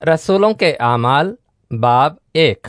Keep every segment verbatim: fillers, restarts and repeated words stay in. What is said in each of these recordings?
रसूलों के आमाल बाब एक।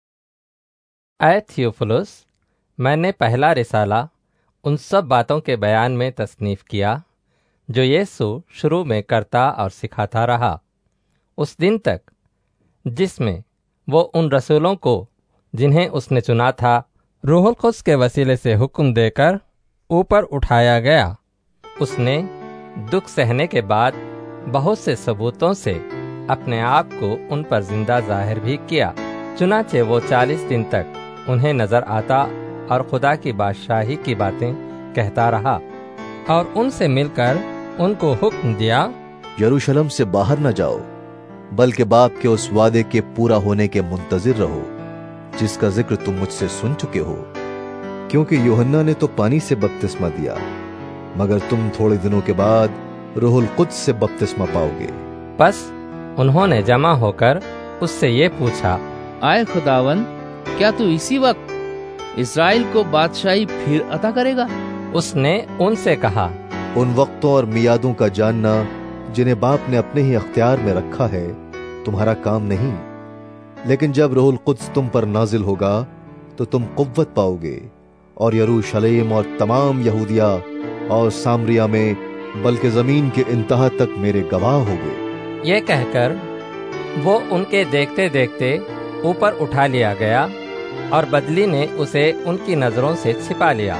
ऐ थियोफिलुस, मैंने पहला रिसाला उन सब बातों के बयान में तसनीफ़ किया जो यीशु शुरू में करता और सिखाता रहा, उस दिन तक जिसमें वो उन रसूलों को जिन्हें उसने चुना था रूहुल कुद्स के वसीले से हुक्म देकर ऊपर उठाया गया। उसने दुख सहने के बाद बहुत से सबूतों से अपने आप को उन पर जिंदा जाहिर भी किया। चुनाचे वो चालीस दिन तक उन्हें नजर आता और खुदा की बादशाही की बातें कहता रहा और उनसे मिलकर उनको हुक्म दिया, यरूशलेम से बाहर न जाओ, बल्कि बाप के उस वादे के पूरा होने के मुंतजिर रहो जिसका जिक्र तुम मुझसे सुन चुके हो। क्योंकि यूहन्ना ने तो पानी से बपतिस्मा दिया, मगर तुम थोड़े दिनों के बाद रूहुल कुद्स से बपतिस्मा पाओगे। बस उन्होंने जमा होकर उससे ये पूछा, आए खुदावन, क्या तू इसी वक्त इस्राएल को बादशाही फिर अता करेगा? उसने उनसे कहा, उन वक्तों और मियादों का जानना जिन्हें बाप ने अपने ही अख्तियार में रखा है तुम्हारा काम नहीं, लेकिन जब रूहुल कुद्स तुम पर नाजिल होगा तो तुम कुव्वत पाओगे और यरूशलेम और तमाम यहूदिया और सामरिया में बल्कि जमीन के इंतहा तक मेरे गवाह होगे। ये कहकर वो उनके देखते देखते ऊपर उठा लिया गया और बदली ने उसे उनकी नजरों से छिपा लिया।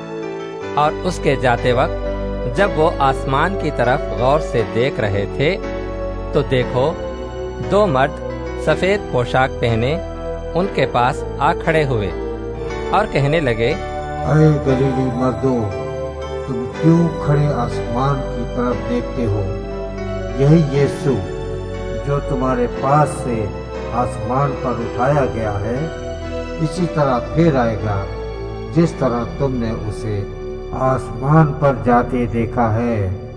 और उसके जाते वक्त जब वो आसमान की तरफ गौर से देख रहे थे तो देखो, दो मर्द सफेद पोशाक पहने उनके पास आ खड़े हुए और कहने लगे, अरे गलीली मर्दों, तुम क्यों खड़े आसमान की तरफ देखते हो? यही यीशु जो तुम्हारे पास से आसमान पर उठाया गया है, इसी तरह फिर आएगा जिस तरह तुमने उसे आसमान पर जाते देखा है।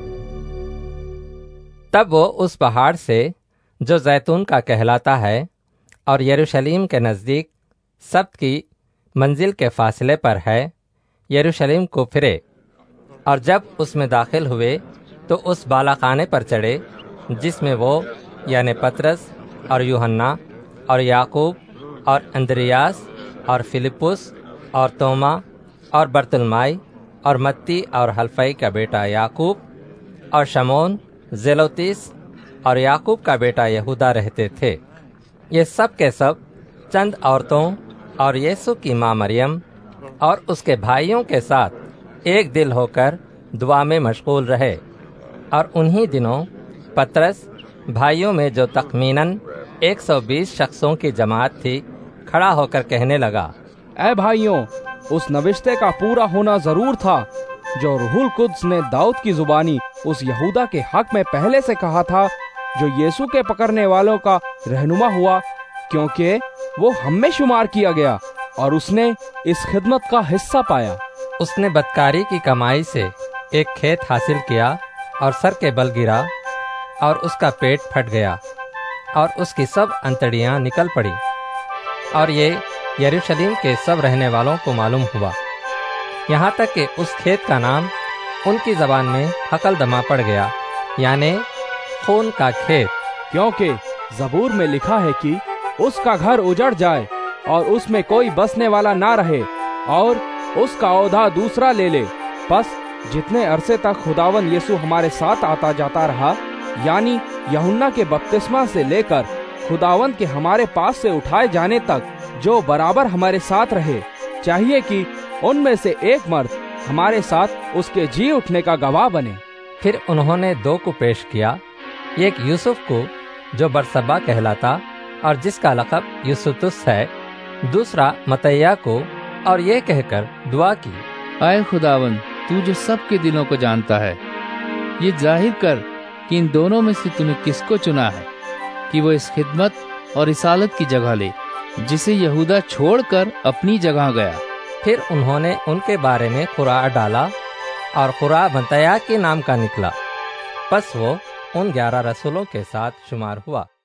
तब वो उस पहाड़ से जो जैतून का कहलाता है और यरूशलेम के नज़दीक सब्त की मंजिल के फासले पर है, यरूशलेम को फिरे और जब उसमें दाखिल हुए तो उस बालाखाने पर चढ़े जिसमें वो यानी पतरस और यूहन्ना और याकूब और अंद्रियास और फिलिपुस और तोमा और बरतुल्माई और मत्ती और हल्फई का बेटा याकूब और शमौन जेलोतिस और याकूब का बेटा यहूदा रहते थे। ये सब के सब चंद औरतों और यीशु की माँ मरियम और उसके भाइयों के साथ एक दिल होकर दुआ में मशगूल रहे। और उन्हीं दिनों पतरस भाइयों में जो तखमीनन एक सौ बीस शख्सों की जमात थी खड़ा होकर कहने लगा, ऐ भाइयों, उस नविश्ते का पूरा होना जरूर था जो रूहुल कुद्स ने दाऊद की जुबानी उस यहूदा के हक में पहले से कहा था, जो यीशु के पकड़ने वालों का रहनुमा हुआ, क्योंकि वो हम में शुमार किया गया और उसने इस खिदमत का हिस्सा पाया। उसने बदकारी की कमाई से एक खेत हासिल किया और सर के बल गिरा और उसका पेट फट गया और उसकी सब अंतड़ियां निकल पड़ी। और ये यरूशलेम के सब रहने वालों को मालूम हुआ, यहाँ तक कि उस खेत का नाम उनकी जबान में हकलदमा पड़ गया, यानी खून का खेत। क्योंकि जबूर में लिखा है कि उसका घर उजड़ जाए और उसमें कोई बसने वाला ना रहे और उसका औधा दूसरा ले ले। बस जितने अरसे तक खुदावन यीशु हमारे साथ आता जाता रहा, यानी यूहन्ना के बपतिस्मा से लेकर खुदावन के हमारे पास से उठाए जाने तक जो बराबर हमारे साथ रहे, चाहिए कि उनमें से एक मर्द हमारे साथ उसके जी उठने का गवाह बने। फिर उन्होंने दो को पेश किया, एक यूसुफ को जो बरसब्बा कहलाता और जिसका लक़ब यूसुतुस है, दूसरा मतैया को, और ये कहकर दुआ की, आए खुदावन, तू जो सबके दिलों को जानता है, ये जाहिर कर कि इन दोनों में से तूने किसको चुना है कि वो इस खिदमत और रिसालत की जगह ले जिसे यहूदा छोड़कर अपनी जगह गया। फिर उन्होंने उनके बारे में कुरान डाला और कुरान मतैया के नाम का निकला। बस वो उन ग्यारह रसूलों के साथ शुमार हुआ।